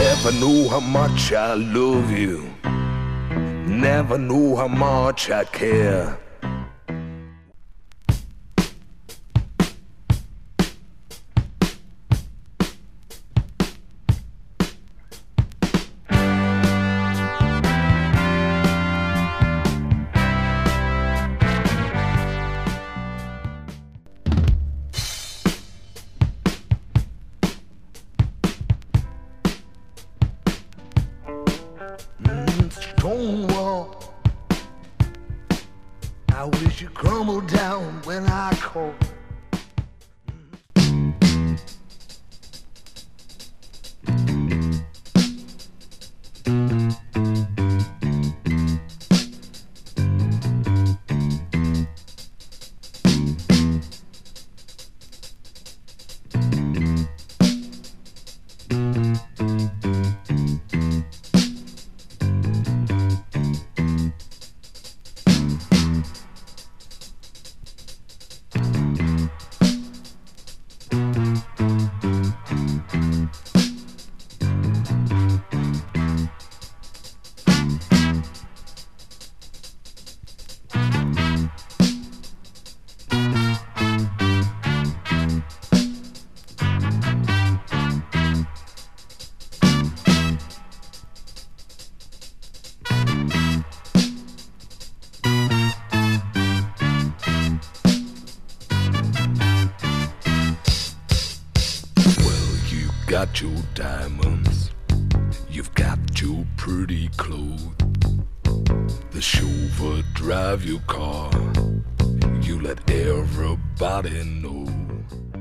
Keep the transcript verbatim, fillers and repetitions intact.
Never knew how much I love you. Never knew how much I care. Stonewall, I wish you crumbled down when I call. Got your diamonds, you've got your pretty clothes, the chauffeur drive your car, you let everybody know.